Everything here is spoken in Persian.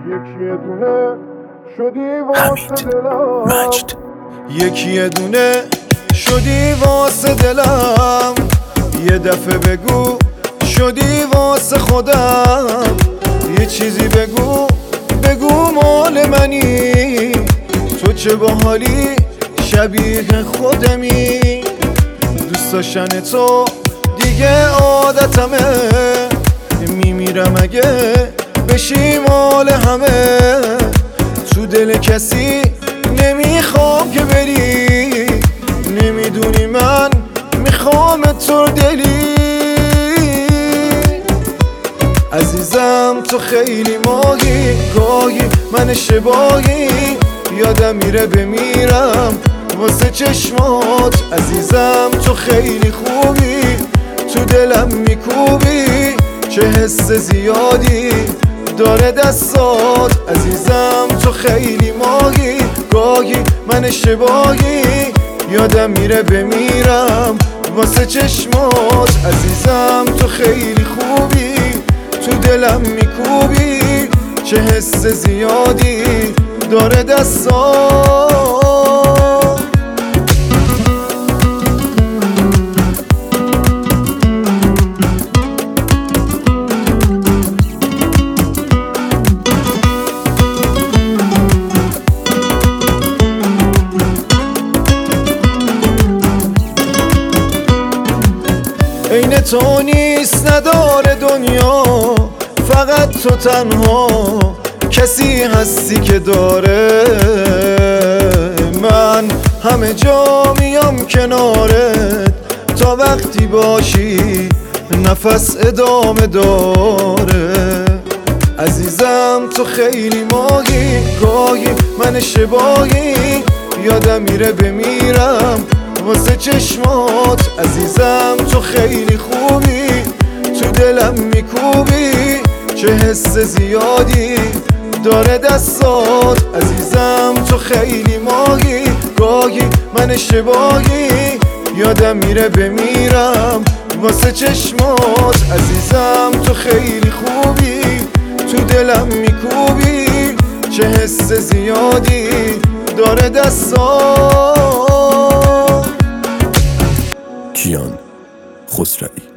یکی دونه شدی واسه دلم مجد یکی دونه شدی واسه دلم، یه دفعه بگو شدی واسه خودم، یه چیزی بگو مال منی، تو چه باحالی شبیه خودمی، دوست داشتن تو دیگه عادتمه، میمیرم اگه بشی مال همه، تو دل کسی نمیخوام که بری، نمیدونی من میخوام تو دلی، عزیزم تو خیلی ماهی، گاهی من اشتباهی، یادم میره بمیرم واسه چشمات، عزیزم تو خیلی خوبی، تو دلم میکوبی، چه حس زیادی داره دستات، عزیزم تو خیلی ماهی، گاهی من اشتباهی، یادم میره بمیرم واسه چشمات، عزیزم تو خیلی خوبی، تو دلم میکوبی، چه حس زیادی داره دستات. عین تو نیست نداره دنیا، فقط تو تنها کسی هستی که داره، من همه جا میام کنارت، تا وقتی باشی نفس ادامه داره، عزیزم تو خیلی ماهی، گاهی من اشتباهی، یادم میره بمیرم واسه چشمات، عزیزم تو خیلی خوبی، تو دلم میکوبی، چه حس زیادی داره دستات، عزیزم تو خیلی ماهی، گاهی من اشتباهی، یادم میره بمیرم واسه چشمات، عزیزم تو خیلی خوبی، تو دلم میکوبی، چه حس زیادی داره دستات. کیان خسروی.